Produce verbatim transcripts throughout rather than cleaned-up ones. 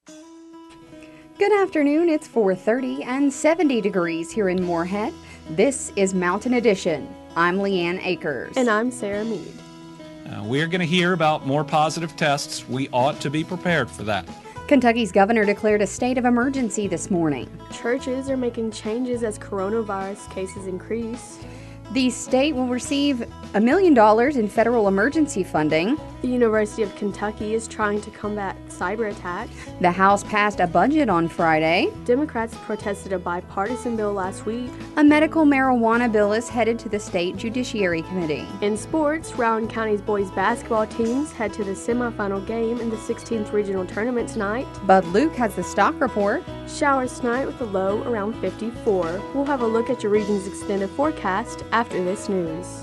Good afternoon. It's four thirty and seventy degrees here in Moorhead. This is Mountain Edition. I'm Leanne Akers. And I'm Sarah Mead. Uh, we're going to hear about more positive tests. We ought to be prepared for that. Kentucky's governor declared a state of emergency this morning. Churches are making changes as coronavirus cases increase. The state will receive a million dollars in federal emergency funding. The University of Kentucky is trying to combat cyber attacks. The House passed a budget on Friday. Democrats protested a bipartisan bill last week. A medical marijuana bill is headed to the State Judiciary Committee. In sports, Rowan County's boys basketball teams head to the semifinal game in the sixteenth regional tournament tonight. Bud Luke has the stock report. Showers tonight with a low around fifty-four. We'll have a look at your region's extended forecast after this news.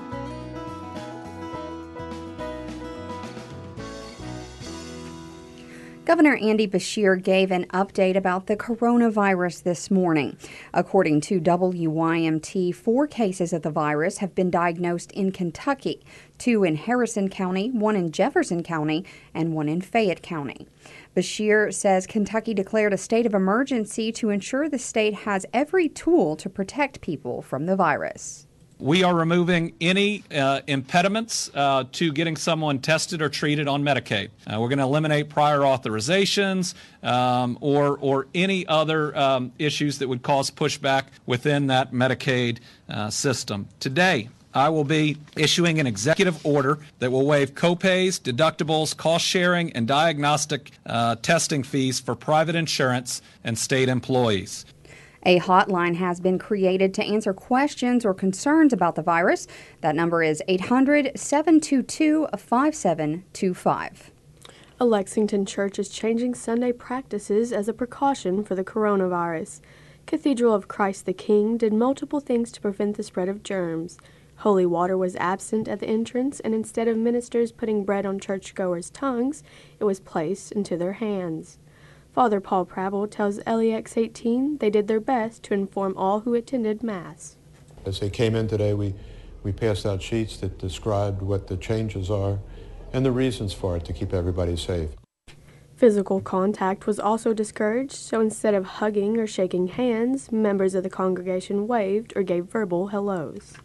Governor Andy Beshear gave an update about the coronavirus this morning. According to W Y M T, four cases of the virus have been diagnosed in Kentucky, two in Harrison County, one in Jefferson County, and one in Fayette County. Beshear says Kentucky declared a state of emergency to ensure the state has every tool to protect people from the virus. We are removing any uh, impediments uh, to getting someone tested or treated on Medicaid. Uh, we're going to eliminate prior authorizations um, or, or any other um, issues that would cause pushback within that Medicaid uh, system. Today, I will be issuing an executive order that will waive copays, deductibles, cost sharing, and diagnostic uh, testing fees for private insurance and state employees. A hotline has been created to answer questions or concerns about the virus. That number is eight hundred, seven two two, five seven two five. A Lexington church is changing Sunday practices as a precaution for the coronavirus. Cathedral of Christ the King did multiple things to prevent the spread of germs. Holy water was absent at the entrance, and instead of ministers putting bread on churchgoers' tongues, it was placed into their hands. Father Paul Pravel tells L E X eighteen they did their best to inform all who attended Mass. As they came in today, we, we passed out sheets that described what the changes are and the reasons for it to keep everybody safe. Physical contact was also discouraged, so instead of hugging or shaking hands, members of the congregation waved or gave verbal hellos.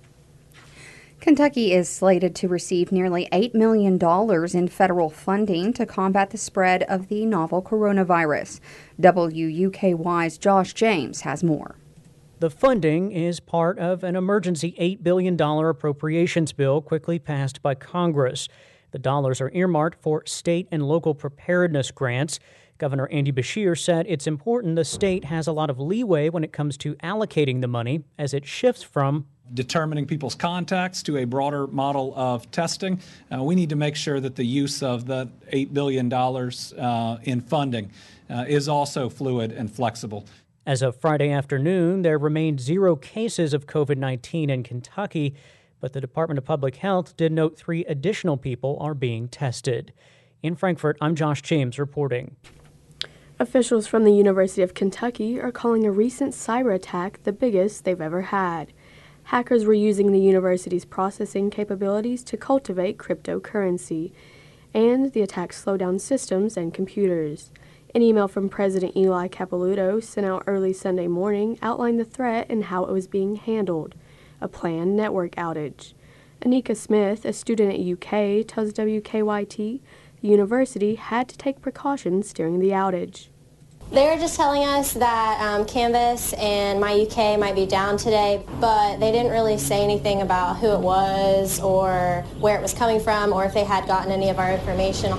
Kentucky is slated to receive nearly eight million dollars in federal funding to combat the spread of the novel coronavirus. W U K Y's Josh James has more. The funding is part of an emergency eight billion dollars appropriations bill quickly passed by Congress. The dollars are earmarked for state and local preparedness grants. Governor Andy Beshear said it's important the state has a lot of leeway when it comes to allocating the money as it shifts from determining people's contacts to a broader model of testing. Uh, we need to make sure that the use of the eight billion dollars uh, in funding uh, is also fluid and flexible. As of Friday afternoon, there remained zero cases of COVID nineteen in Kentucky, but the Department of Public Health did note three additional people are being tested. In Frankfort, I'm Josh James reporting. Officials from the University of Kentucky are calling a recent cyber attack the biggest they've ever had. Hackers were using the university's processing capabilities to cultivate cryptocurrency, and the attack slowed down systems and computers. An email from President Eli Capilouto sent out early Sunday morning outlined the threat and how it was being handled, a planned network outage. Anika Smith, a student at U K, tells W K Y T the university had to take precautions during the outage. They were just telling us that um, Canvas and My U K might be down today, but they didn't really say anything about who it was or where it was coming from or if they had gotten any of our information.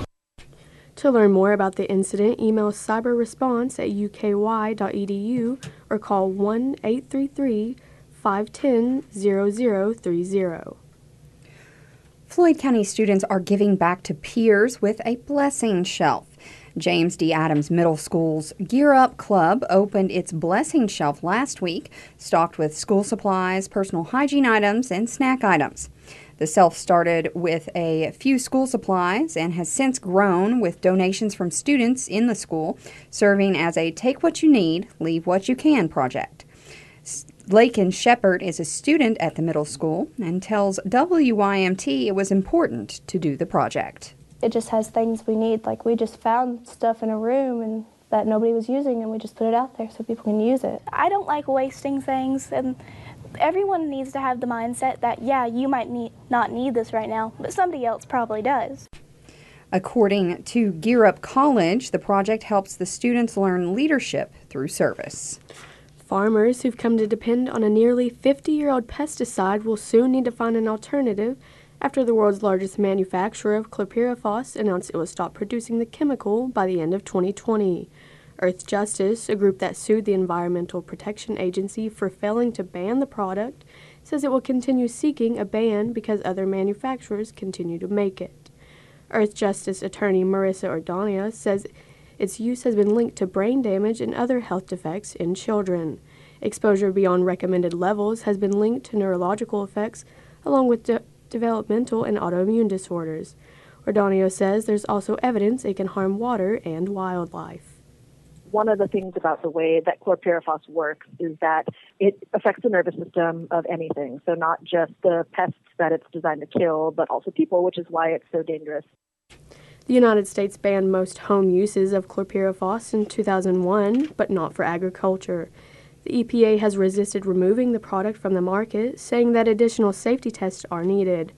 To learn more about the incident, email cyberresponse at u k y dot e d u or call one eight three three, five one zero, zero zero three zero. Floyd County students are giving back to peers with a blessing shelf. James D. Adams Middle School's Gear Up Club opened its blessing shelf last week, stocked with school supplies, personal hygiene items, and snack items. The shelf started with a few school supplies and has since grown with donations from students in the school, serving as a take what you need, leave what you can project. Lakin Shepard is a student at the middle school and tells W Y M T it was important to do the project. it just has things we need. Like, we just found stuff in a room and that nobody was using, and we just put it out there so people can use it. I don't like wasting things, and everyone needs to have the mindset that, yeah, you might need, not need this right now, but somebody else probably does. According to Gear Up College, the project helps the students learn leadership through service. Farmers who've come to depend on a nearly fifty-year-old pesticide will soon need to find an alternative after the world's largest manufacturer of chlorpyrifos announced it will stop producing the chemical by the end of twenty twenty. Earth Justice, a group that sued the Environmental Protection Agency for failing to ban the product, says it will continue seeking a ban because other manufacturers continue to make it. Earth Justice attorney Marissa Ordonez says its use has been linked to brain damage and other health defects in children. Exposure beyond recommended levels has been linked to neurological effects along with de- developmental and autoimmune disorders. Ordonez says there's also evidence it can harm water and wildlife. One of the things about the way that chlorpyrifos works is that it affects the nervous system of anything. So not just the pests that it's designed to kill, but also people, which is why it's so dangerous. The United States banned most home uses of chlorpyrifos in two thousand one, but not for agriculture. The E P A has resisted removing the product from the market, saying that additional safety tests are needed.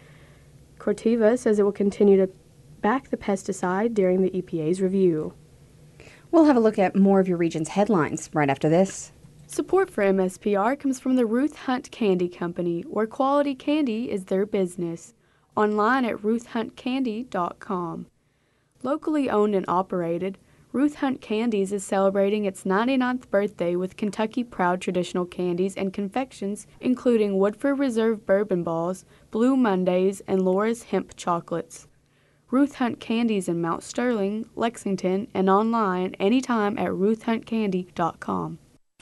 Corteva says it will continue to back the pesticide during the E P A's review. We'll have a look at more of your region's headlines right after this. Support for M S P R comes from the Ruth Hunt Candy Company, where quality candy is their business. Online at ruth hunt candy dot com. Locally owned and operated, Ruth Hunt Candies is celebrating its ninety-ninth birthday with Kentucky Proud traditional candies and confections, including Woodford Reserve Bourbon Balls, Blue Mondays, and Laura's Hemp Chocolates. Ruth Hunt Candies in Mount Sterling, Lexington, and online anytime at ruth hunt candy dot com.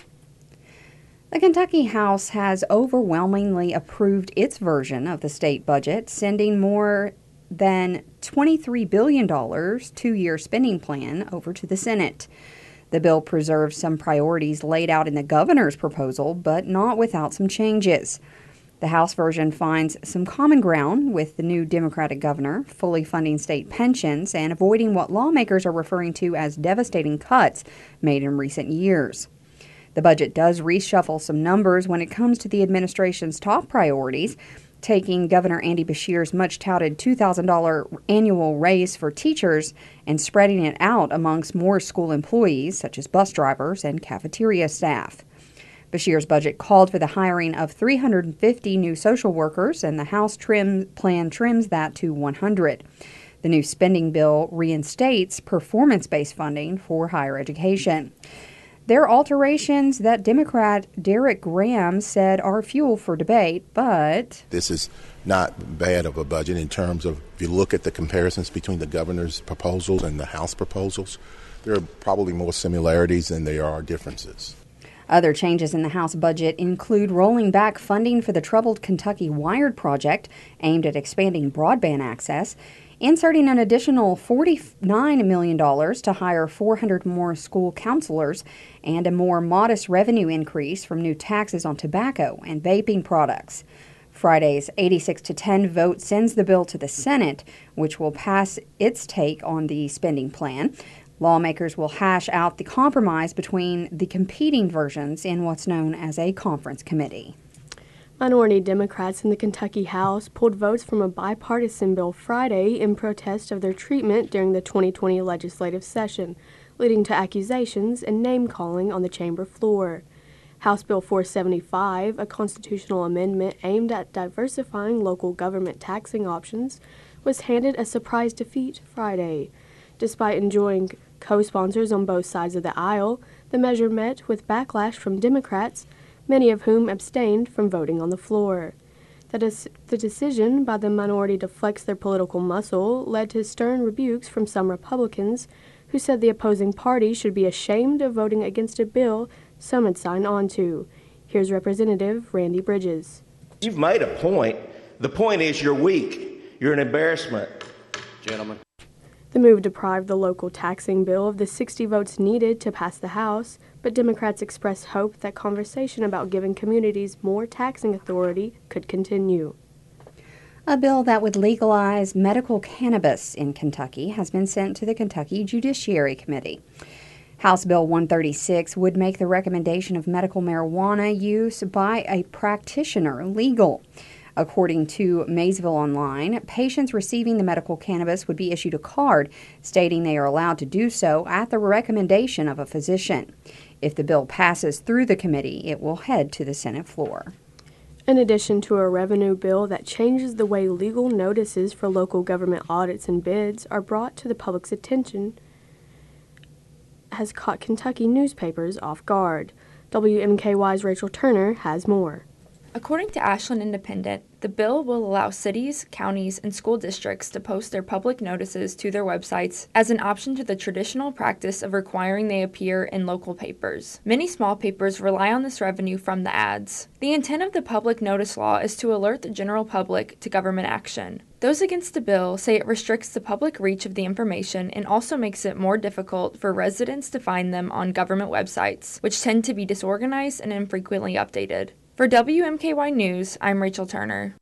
The Kentucky House has overwhelmingly approved its version of the state budget, sending more than twenty-three billion dollars two-year spending plan over to the Senate. The bill preserves some priorities laid out in the governor's proposal, but not without some changes. The House version finds some common ground with the new Democratic governor, fully funding state pensions and avoiding what lawmakers are referring to as devastating cuts made in recent years. The budget does reshuffle some numbers when it comes to the administration's top priorities, taking Governor Andy Beshear's much-touted two thousand dollars annual raise for teachers and spreading it out amongst more school employees, such as bus drivers and cafeteria staff. Beshear's budget called for the hiring of three hundred fifty new social workers, and the House trim plan trims that to one hundred. The new spending bill reinstates performance-based funding for higher education. There are alterations that Democrat Derek Graham said are fuel for debate, but this is not bad of a budget in terms of, if you look at the comparisons between the governor's proposals and the House proposals, there are probably more similarities than there are differences. Other changes in the House budget include rolling back funding for the troubled Kentucky Wired project aimed at expanding broadband access, inserting an additional forty-nine million dollars to hire four hundred more school counselors, and a more modest revenue increase from new taxes on tobacco and vaping products. Friday's eighty-six to ten vote sends the bill to the Senate, which will pass its take on the spending plan. Lawmakers will hash out the compromise between the competing versions in what's known as a conference committee. Minority Democrats in the Kentucky House pulled votes from a bipartisan bill Friday in protest of their treatment during the twenty twenty legislative session, leading to accusations and name-calling on the chamber floor. House Bill four seventy-five, a constitutional amendment aimed at diversifying local government taxing options, was handed a surprise defeat Friday. Despite enjoying co-sponsors on both sides of the aisle, the measure met with backlash from Democrats, many of whom abstained from voting on the floor. The, des- the decision by the minority to flex their political muscle led to stern rebukes from some Republicans, who said the opposing party should be ashamed of voting against a bill some had signed on to. Here's Representative Randy Bridges. You've made a point. The point is you're weak. You're an embarrassment. Gentlemen. The move deprived the local taxing bill of the sixty votes needed to pass the House, but Democrats expressed hope that conversation about giving communities more taxing authority could continue. A bill that would legalize medical cannabis in Kentucky has been sent to the Kentucky Judiciary Committee. House Bill one thirty-six would make the recommendation of medical marijuana use by a practitioner legal. According to Maysville Online, patients receiving the medical cannabis would be issued a card stating they are allowed to do so at the recommendation of a physician. If the bill passes through the committee, it will head to the Senate floor. In addition to a revenue bill that changes the way legal notices for local government audits and bids are brought to the public's attention, has caught Kentucky newspapers off guard. W M K Y's Rachel Turner has more. According to Ashland Independent, the bill will allow cities, counties, and school districts to post their public notices to their websites as an option to the traditional practice of requiring they appear in local papers. Many small papers rely on this revenue from the ads. The intent of the public notice law is to alert the general public to government action. Those against the bill say it restricts the public reach of the information and also makes it more difficult for residents to find them on government websites, which tend to be disorganized and infrequently updated. For W M K Y News, I'm Rachel Turner.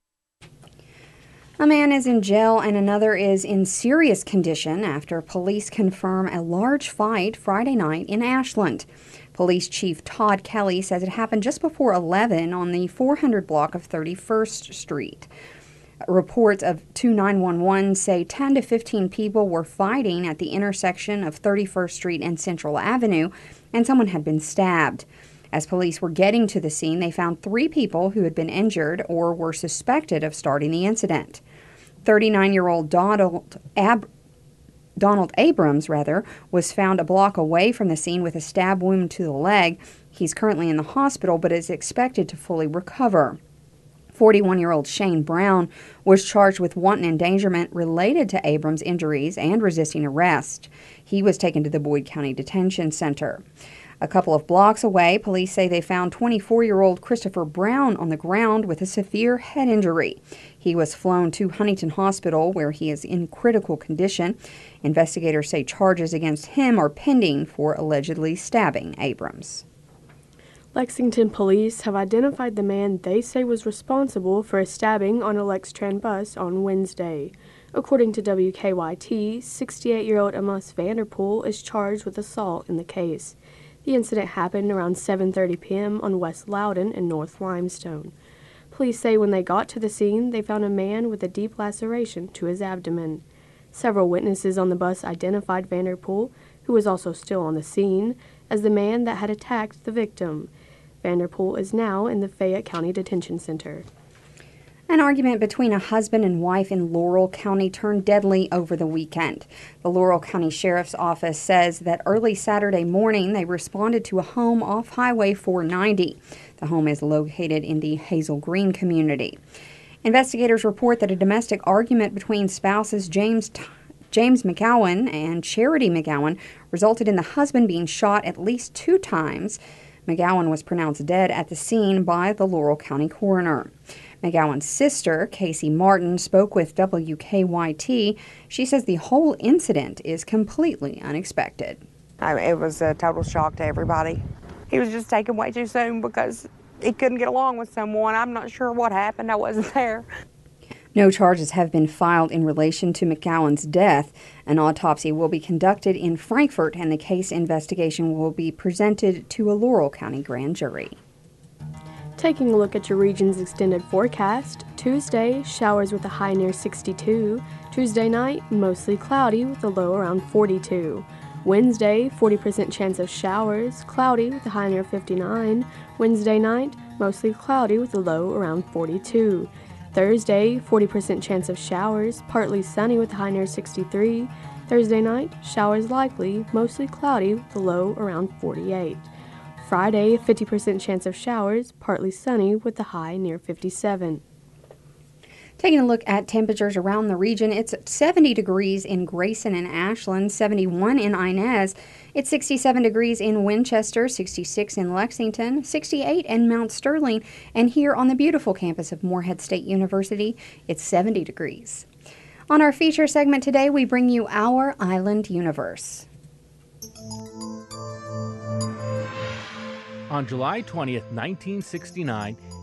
A man is in jail and another is in serious condition after police confirm a large fight Friday night in Ashland. Police Chief Todd Kelly says it happened just before eleven on the four hundred block of thirty-first Street. Reports of two nine one one say ten to fifteen people were fighting at the intersection of thirty-first Street and Central Avenue, and someone had been stabbed. As police were getting to the scene, they found three people who had been injured or were suspected of starting the incident. thirty-nine-year-old Donald, Ab- Donald Abrams rather, was found a block away from the scene with a stab wound to the leg. He's currently in the hospital but is expected to fully recover. forty-one-year-old Shane Brown was charged with wanton endangerment related to Abrams' injuries and resisting arrest. He was taken to the Boyd County Detention Center. A couple of blocks away, police say they found twenty-four-year-old Christopher Brown on the ground with a severe head injury. He was flown to Huntington Hospital, where he is in critical condition. Investigators say charges against him are pending for allegedly stabbing Abrams. Lexington police have identified the man they say was responsible for a stabbing on a Lextran bus on Wednesday. According to W K Y T, sixty-eight-year-old Amos Vanderpool is charged with assault in the case. The incident happened around seven thirty p.m. on West Loudon and North Limestone. Police say when they got to the scene, they found a man with a deep laceration to his abdomen. Several witnesses on the bus identified Vanderpool, who was also still on the scene, as the man that had attacked the victim. Vanderpool is now in the Fayette County Detention Center. An argument between a husband and wife in Laurel County turned deadly over the weekend. The Laurel County Sheriff's Office says that early Saturday morning they responded to a home off Highway four ninety. The home is located in the Hazel Green community. Investigators report that a domestic argument between spouses James T- James McGowan and Charity McGowan resulted in the husband being shot at least two times. McGowan was pronounced dead at the scene by the Laurel County coroner. McGowan's sister, Casey Martin, spoke with W K Y T. She says the whole incident is completely unexpected. I mean, it was a total shock to everybody. He was just taken way too soon because he couldn't get along with someone. I'm not sure what happened. I wasn't there. No charges have been filed in relation to McGowan's death. An autopsy will be conducted in Frankfort, and the case investigation will be presented to a Laurel County grand jury. Taking a look at your region's extended forecast, Tuesday, showers with a high near sixty-two. Tuesday night, mostly cloudy with a low around forty-two. Wednesday, forty percent chance of showers, cloudy with a high near fifty-nine. Wednesday night, mostly cloudy with a low around forty-two. Thursday, forty percent chance of showers, partly sunny with a high near sixty-three. Thursday night, showers likely, mostly cloudy with a low around forty-eight. Friday, fifty percent chance of showers, partly sunny with a high near fifty-seven. Taking a look at temperatures around the region, it's seventy degrees in Grayson and Ashland, seventy-one in Inez. It's sixty-seven degrees in Winchester, sixty-six in Lexington, sixty-eight in Mount Sterling, and here on the beautiful campus of Morehead State University, it's seventy degrees. On our feature segment today, we bring you Our Island Universe. On July twentieth, nineteen sixty-nine,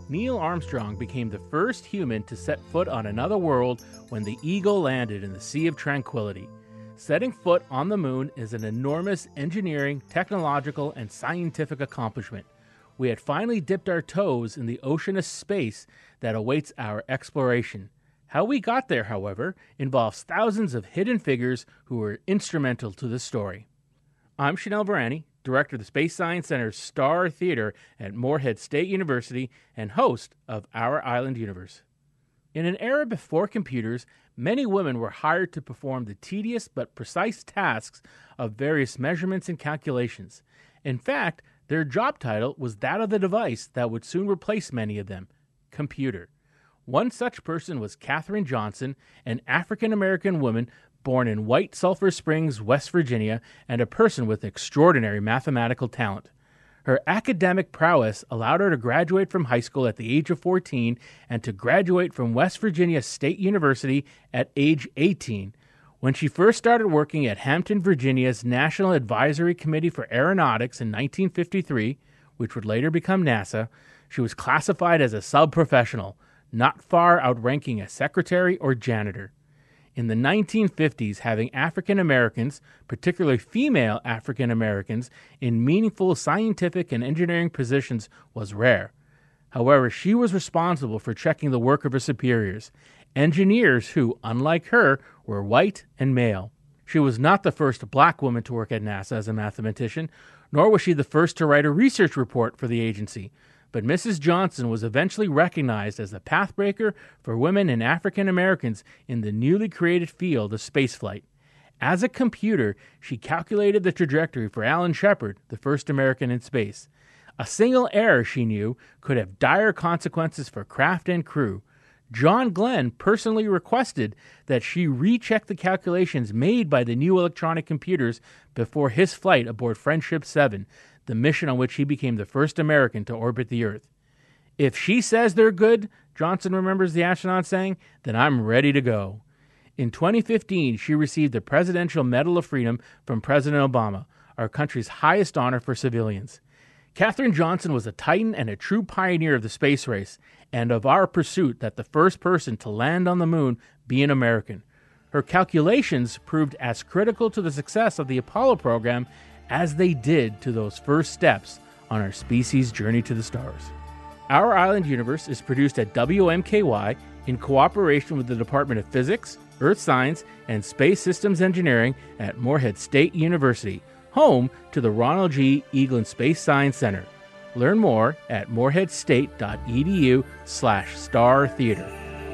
Neil Armstrong became the first human to set foot on another world when the Eagle landed in the Sea of Tranquility. Setting foot on the moon is an enormous engineering, technological, and scientific accomplishment. We had finally dipped our toes in the ocean of space that awaits our exploration. How we got there, however, involves thousands of hidden figures who were instrumental to the story. I'm Chanel Varani, Director of the Space Science Center's Star Theater at Morehead State University and host of Our Island Universe. In an era before computers, many women were hired to perform the tedious but precise tasks of various measurements and calculations. In fact, their job title was that of the device that would soon replace many of them, computer. One such person was Katherine Johnson, an African-American woman born in White Sulphur Springs, West Virginia, and a person with extraordinary mathematical talent. Her academic prowess allowed her to graduate from high school at the age of fourteen and to graduate from West Virginia State University at age eighteen. When she first started working at Hampton, Virginia's National Advisory Committee for Aeronautics in nineteen fifty-three, which would later become NASA, she was classified as a sub-professional, not far outranking a secretary or janitor. In the nineteen fifties, having African Americans, particularly female African Americans, in meaningful scientific and engineering positions was rare. However, she was responsible for checking the work of her superiors, engineers who, unlike her, were white and male. She was not the first black woman to work at NASA as a mathematician, nor was she the first to write a research report for the agency. But Missus Johnson was eventually recognized as the pathbreaker for women and African Americans in the newly created field of spaceflight. As a computer, she calculated the trajectory for Alan Shepard, the first American in space. A single error, she knew, could have dire consequences for craft and crew. John Glenn personally requested that she recheck the calculations made by the new electronic computers before his flight aboard Friendship seven, the mission on which he became the first American to orbit the Earth. If she says they're good, Johnson remembers the astronaut saying, then I'm ready to go. In twenty fifteen, she received the Presidential Medal of Freedom from President Obama, our country's highest honor for civilians. Katherine Johnson was a titan and a true pioneer of the space race, and of our pursuit that the first person to land on the moon be an American. Her calculations proved as critical to the success of the Apollo program as they did to those first steps on our species' journey to the stars. Our Island Universe is produced at W M K Y in cooperation with the Department of Physics, Earth Science, and Space Systems Engineering at Morehead State University, home to the Ronald G. Eaglin Space Science Center. Learn more at moreheadstate.edu slash star theater.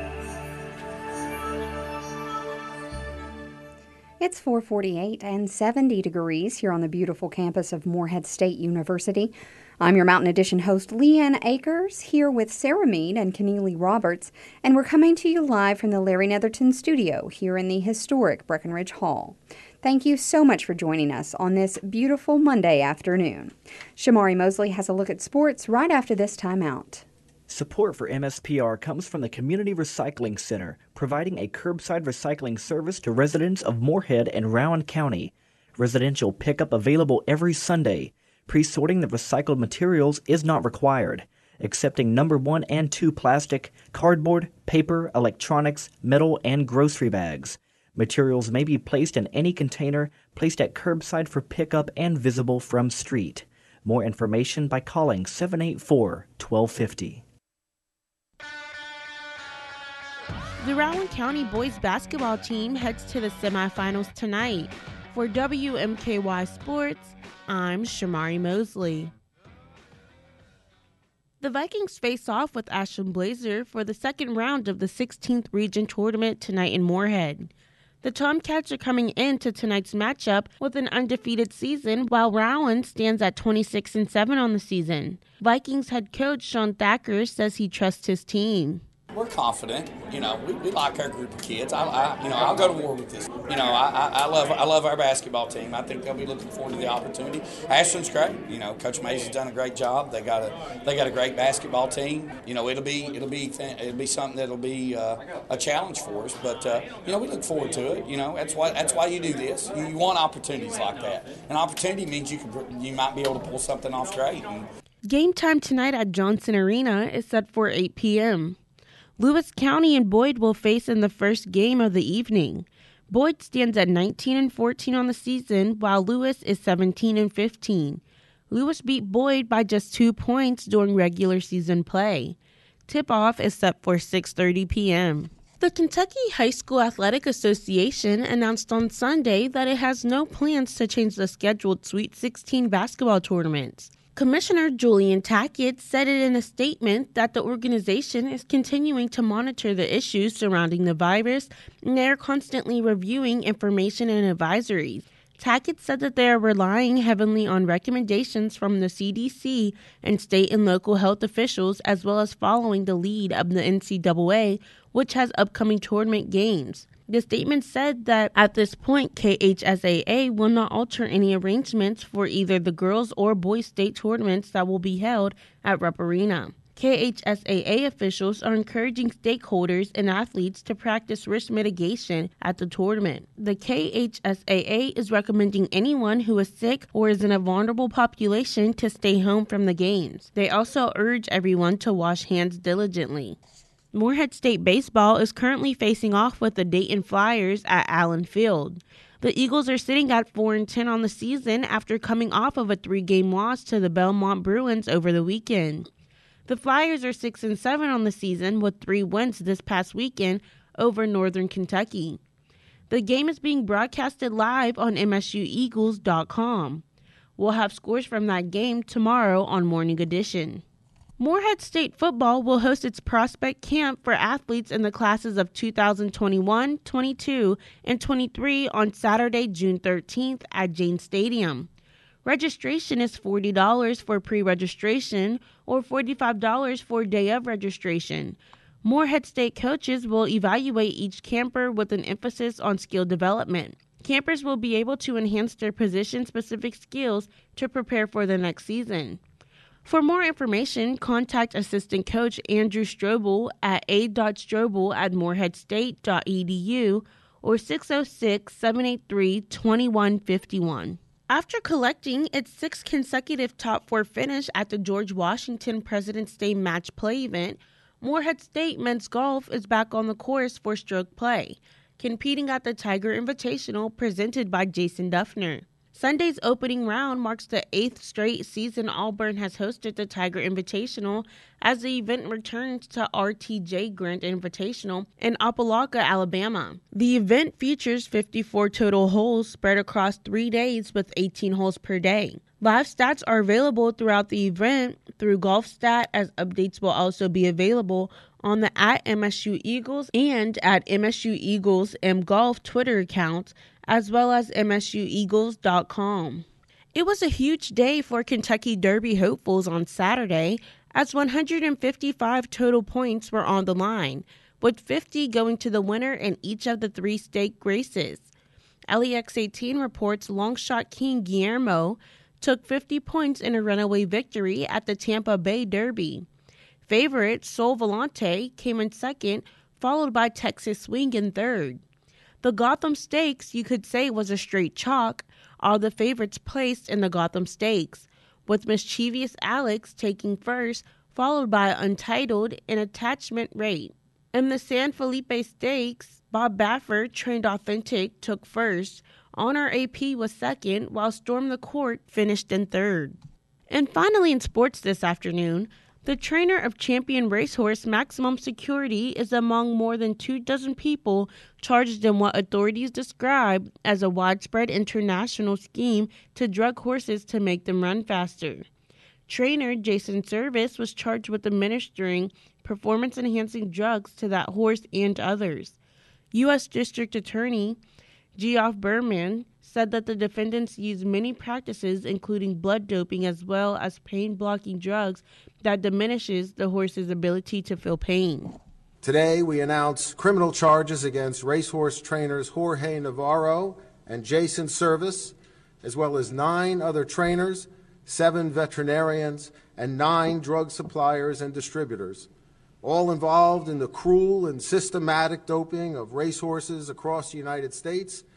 It's four forty-eight and seventy degrees here on the beautiful campus of Morehead State University. I'm your Mountain Edition host, Leanne Akers, here with Sarah Mead and Keneally Roberts, and we're coming to you live from the Larry Netherton studio here in the historic Breckenridge Hall. Thank you so much for joining us on this beautiful Monday afternoon. Shamari Mosley has a look at sports right after this timeout. Support for M S P R comes from the Community Recycling Center, providing a curbside recycling service to residents of Morehead and Rowan County. Residential pickup available every Sunday. Pre-sorting the recycled materials is not required. Accepting number one and two plastic, cardboard, paper, electronics, metal, and grocery bags. Materials may be placed in any container, placed at curbside for pickup and visible from street. More information by calling seven eight four, one two five zero. The Rowan County boys basketball team heads to the semifinals tonight. For W M K Y Sports, I'm Shamari Mosley. The Vikings face off with Ashland Blazer for the second round of the sixteenth Region Tournament tonight in Morehead. The Tomcats are coming into tonight's matchup with an undefeated season, while Rowan stands at twenty-six and seven on the season. Vikings head coach Sean Thacker says he trusts his team. We're confident. You know, we, we like our group of kids. I, I, you know, I'll go to war with this. You know, I, I, I love, I love our basketball team. I think they'll be looking forward to the opportunity. Ashland's great. You know, Coach Mays has done a great job. They got a, they got a great basketball team. You know, it'll be, it'll be, it'll be something that'll be uh, a challenge for us. But uh, you know, we look forward to it. You know, that's why, that's why you do this. You, you want opportunities like that. An opportunity means you can, you might be able to pull something off great. And, Game time tonight at Johnson Arena is set for eight p.m. Lewis County and Boyd will face in the first game of the evening. Boyd stands at nineteen and fourteen on the season, while Lewis is seventeen and fifteen. Lewis beat Boyd by just two points during regular season play. Tip-off is set for six thirty p.m. The Kentucky High School Athletic Association announced on Sunday that it has no plans to change the scheduled Sweet sixteen basketball tournaments. Commissioner Julian Tackett said it in a statement that the organization is continuing to monitor the issues surrounding the virus, and they are constantly reviewing information and advisories. Tackett said that they are relying heavily on recommendations from the C D C and state and local health officials, as well as following the lead of the N C double A, which has upcoming tournament games. The statement said that at this point, K H S A A will not alter any arrangements for either the girls or boys state tournaments that will be held at Rupp Arena. K H S A A officials are encouraging stakeholders and athletes to practice risk mitigation at the tournament. The K H S A A is recommending anyone who is sick or is in a vulnerable population to stay home from the games. They also urge everyone to wash hands diligently. Morehead State Baseball is currently facing off with the Dayton Flyers at Allen Field. The Eagles are sitting at four and ten on the season after coming off of a three-game loss to the Belmont Bruins over the weekend. The Flyers are six and seven on the season with three wins this past weekend over Northern Kentucky. The game is being broadcasted live on M S U Eagles dot com. We'll have scores from that game tomorrow on Morning Edition. Morehead State football will host its prospect camp for athletes in the classes of two thousand twenty-one, twenty-two, and twenty-three on Saturday, June thirteenth at Jane Stadium. Registration is forty dollars for pre-registration or forty-five dollars for day of registration. Morehead State coaches will evaluate each camper with an emphasis on skill development. Campers will be able to enhance their position-specific skills to prepare for the next season. For more information, contact Assistant Coach Andrew Strobel at a dot strobel at morehead state dot e d u or six oh six, seven eight three, two one five one. After collecting its sixth consecutive top four finish at the George Washington President's Day Match Play event, Morehead State Men's Golf is back on the course for stroke play, competing at the Tiger Invitational presented by Jason Duffner. Sunday's opening round marks the eighth straight season Auburn has hosted the Tiger Invitational as the event returns to R T J Grant Invitational in Opelika, Alabama. The event features fifty-four total holes spread across three days with eighteen holes per day. Live stats are available throughout the event through GolfStat, as updates will also be available on the at M S U Eagles and at M S U Eagles M Golf Twitter accounts, as well as M S U Eagles dot com. It was a huge day for Kentucky Derby hopefuls on Saturday, as one hundred fifty-five total points were on the line, with fifty going to the winner in each of the three stake races. L E X eighteen reports Longshot King Guillermo took fifty points in a runaway victory at the Tampa Bay Derby. Favorite Sol Volante came in second, followed by Texas Swing in third. The Gotham Stakes, you could say, was a straight chalk, all the favorites placed in the Gotham Stakes, with Mischievous Alex taking first, followed by Untitled and Attachment Rate. In the San Felipe Stakes, Bob Baffert, trained authentic, took first. Honor A P was second, while Storm the Court finished in third. And finally in sports this afternoon, the trainer of champion racehorse Maximum Security is among more than two dozen people charged in what authorities describe as a widespread international scheme to drug horses to make them run faster. Trainer Jason Service was charged with administering performance-enhancing drugs to that horse and others. U S District Attorney Geoff Berman said that the defendants used many practices, including blood doping as well as pain-blocking drugs that diminishes the horse's ability to feel pain. Today, we announce criminal charges against racehorse trainers Jorge Navarro and Jason Service, as well as nine other trainers, seven veterinarians, and nine drug suppliers and distributors, all involved in the cruel and systematic doping of racehorses across the United States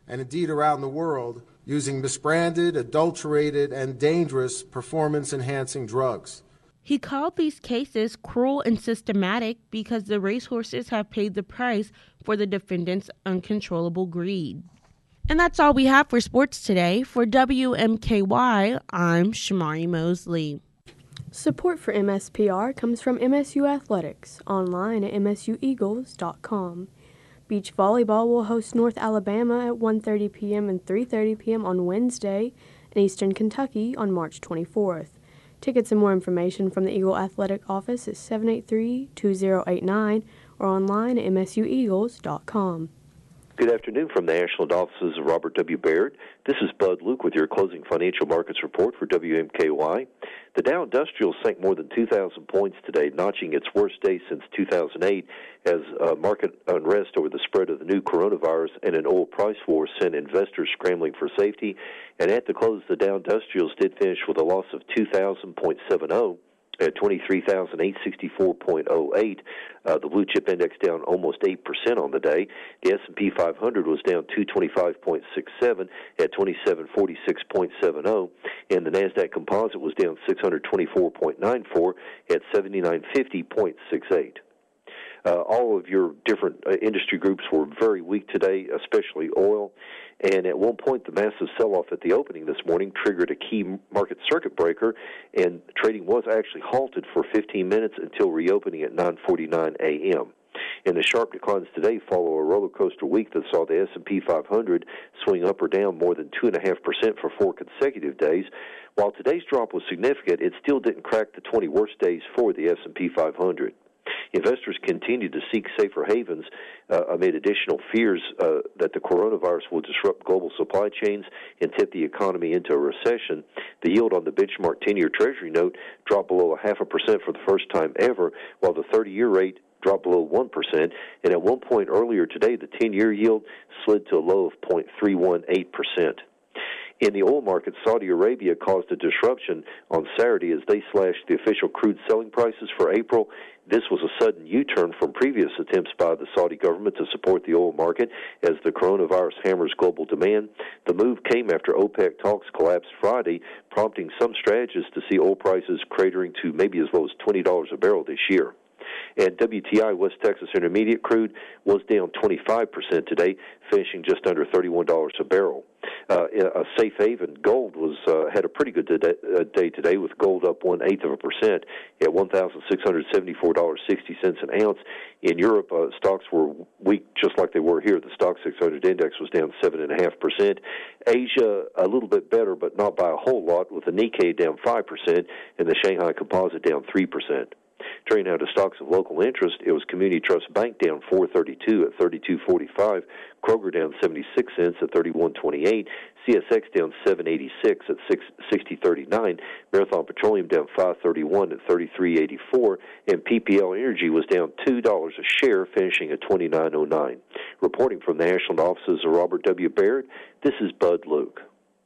and indeed around the world, using misbranded, adulterated, and dangerous performance-enhancing drugs. He called these cases cruel and systematic because the racehorses have paid the price for the defendants' uncontrollable greed. And that's all we have for sports today. For W M K Y, I'm Shamari Mosley. Support for M S P R comes from M S U Athletics, online at M S U Eagles dot com. Beach volleyball will host North Alabama at one thirty p.m. and three thirty p.m. on Wednesday, and Eastern Kentucky on March twenty-fourth. Tickets and more information from the Eagle Athletic Office at seven eight three, two zero eight nine or online at M S U Eagles dot com. Good afternoon from the Ashland offices of Robert W. Baird. This is Bud Luke with your closing financial markets report for W M K Y. The Dow Industrial sank more than two thousand points today, notching its worst day since two thousand eight, as uh, market unrest over the spread of the new coronavirus and an oil price war sent investors scrambling for safety. And at the close, the Dow Industrials did finish with a loss of two thousand point seven zero. At twenty-three thousand eight hundred sixty-four point zero eight. Uh, the blue chip index down almost eight percent on the day. The S and P five hundred was down two hundred twenty-five point six seven at twenty-seven forty-six point seven zero, and the NASDAQ composite was down six hundred twenty-four point nine four at seventy-nine fifty point six eight. Uh, all of your different uh, industry groups were very weak today, especially oil. And at one point, the massive sell-off at the opening this morning triggered a key market circuit breaker, and trading was actually halted for fifteen minutes until reopening at nine forty-nine a.m. And the sharp declines today follow a roller coaster week that saw the S and P five hundred swing up or down more than two point five percent for four consecutive days. While today's drop was significant, it still didn't crack the twenty worst days for the S and P five hundred. Investors continue to seek safer havens uh, amid additional fears uh, that the coronavirus will disrupt global supply chains and tip the economy into a recession. The yield on the benchmark ten-year Treasury note dropped below a half a percent for the first time ever, while the thirty-year rate dropped below one percent. And at one point earlier today, the ten-year yield slid to a low of zero point three one eight percent. In the oil market, Saudi Arabia caused a disruption on Saturday as they slashed the official crude selling prices for April. This was a sudden U-turn from previous attempts by the Saudi government to support the oil market as the coronavirus hammers global demand. The move came after OPEC talks collapsed Friday, prompting some strategists to see oil prices cratering to maybe as low as twenty dollars a barrel this year. And W T I West Texas Intermediate crude was down twenty-five percent today, finishing just under thirty-one dollars a barrel. Uh, a safe haven, gold was uh, had a pretty good day, uh, day today, with gold up one eighth of a percent at one thousand six hundred seventy-four dollars and sixty cents an ounce. In Europe, uh, stocks were weak, just like they were here. The Stock six hundred index was down seven and a half percent. Asia a little bit better, but not by a whole lot, with the Nikkei down five percent and the Shanghai Composite down three percent. Turning now to stocks of local interest, it was Community Trust Bank down four thirty-two at thirty-two forty-five, Kroger down seventy-six cents at thirty-one twenty-eight, C S X down seven eighty-six at sixty thirty-nine, Marathon Petroleum down five thirty-one at thirty-three eighty-four, and P P L Energy was down two dollars a share, finishing at twenty-nine oh nine. Reporting from the Ashland offices of Robert W. Baird, this is Bud Luke.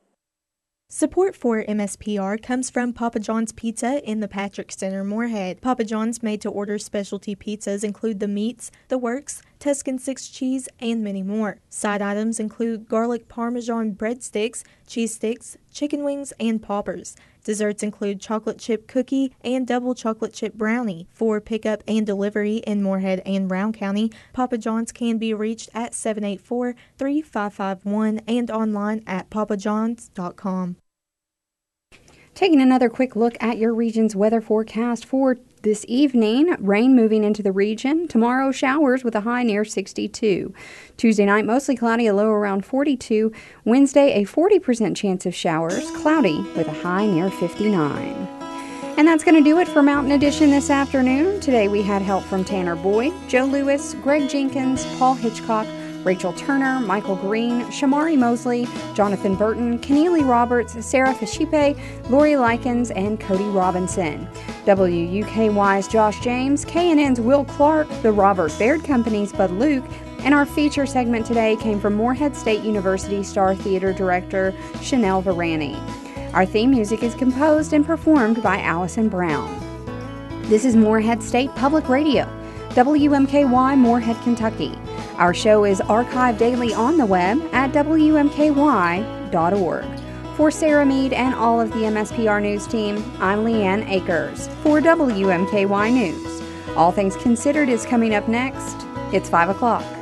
Support for M S P R comes from Papa John's Pizza in the Patrick Center, Moorhead. Papa John's made-to-order specialty pizzas include the meats, the works, Tuscan six cheese, and many more. Side items include garlic parmesan breadsticks, cheese sticks, chicken wings, and poppers. Desserts include chocolate chip cookie and double chocolate chip brownie. For pickup and delivery in Moorhead and Brown County, Papa John's can be reached at seven eight four, three five five one and online at papa johns dot com. Taking another quick look at your region's weather forecast for this evening. Rain moving into the region. Tomorrow, showers with a high near sixty-two. Tuesday night, mostly cloudy, a low around forty-two. Wednesday, a forty percent chance of showers, cloudy with a high near fifty-nine. And that's going to do it for Mountain Edition this afternoon. Today we had help from Tanner Boyd, Joe Lewis, Greg Jenkins, Paul Hitchcock, Rachel Turner, Michael Green, Shamari Mosley, Jonathan Burton, Keneally Roberts, Sarah Fashipe, Lori Likens, and Cody Robinson. W U K Y's Josh James, K N N's Will Clark, the Robert Baird Company's Bud Luke, and our feature segment today came from Moorhead State University Star Theater Director Chanel Varani. Our theme music is composed and performed by Allison Brown. This is Moorhead State Public Radio, W M K Y, Moorhead, Kentucky. Our show is archived daily on the web at W M K Y dot org. For Sarah Mead and all of the M S P R News team, I'm Leanne Akers for W M K Y News. All Things Considered is coming up next. It's five o'clock.